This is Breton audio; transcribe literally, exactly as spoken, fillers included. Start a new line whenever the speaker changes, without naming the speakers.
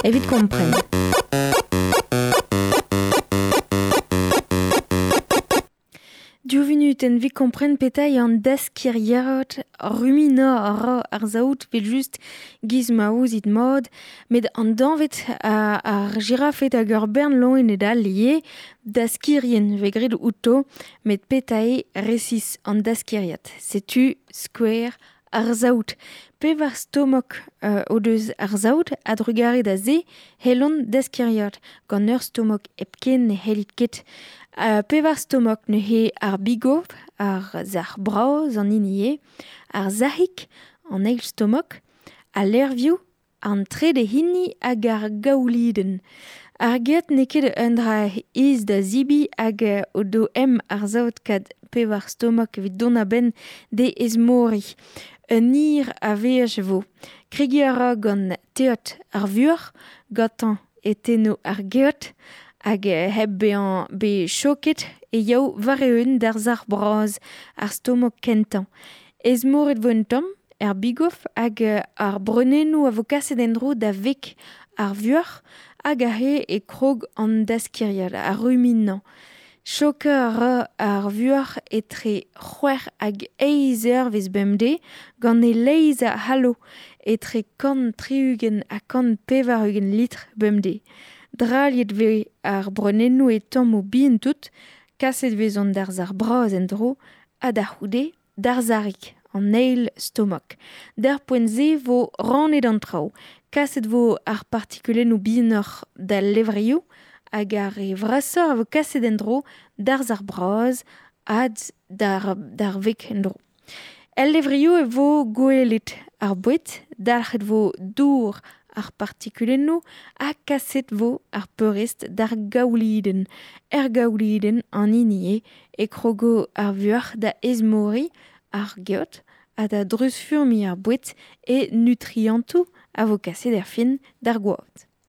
evit kompren. Diovinut en vi kompren petai an deskiriert rumina ra ar zaout vet just giz ma ouzit mod, met an danvet a, ar girafet hag ur bern loen e da lié deskirien vegret outo, met petai resis an deskiriet. Setu skwer ar zaout. Pe var stomok uh, o deus ar zaout a drugare da ze helon deskiriet, gant ur stomok epken ne helit ket. Uh, pe var stomok ne he ar bigov, ar zar braoz an inie, ar zahik an eil stomok, a lervioù an tre de hinni hag ar gaouliden. Ar get ne ket un dra iz da zibi hag uh, o do em ar zaout kad pe var stomok evit dona ben de ezmori. Un ir a veaj vo. Krigi a ra gant teot ar vuor, gatan eteno ar geot, hag heb be an be choket e yaou vareun d'ar zar braz ar stomok kentan. Ez moret vo un tom, er bigof hag ar brenenou a vo kaset en-dro da vek ar vuor hag a he e krog an deskirial, ar ruminant. Choke a ra ar vuor etre c'hwer hag eiz eur vez bemde gant e leiz a halo etre kan triugen a kan pevarugen litr bemde. Draliet ve ar brenenou e tamm o bien tout, kaset vezont d'ar zar braz en-dro, ha da c'houde d'ar zarik, an eil stomok. Der poent-se vo rannet an traoù, kaset vo ar partikulennoù bienoc'h da levrioù, hag ar e vrasor a vo kaset en-dro d'ar zar braz, had d'ar, d'ar vek en-dro. El levrioù e vo gwelet ar boued, dalc'het vo dour ar partikulennoù ha kaset vo ar peurest d'ar gaouliden. Er gaouliden an inie e krogo ar vuor da ezmori ar geot ha da drus furmi ar boued e nutriantou a vo kaset er fin d'ar gwaot.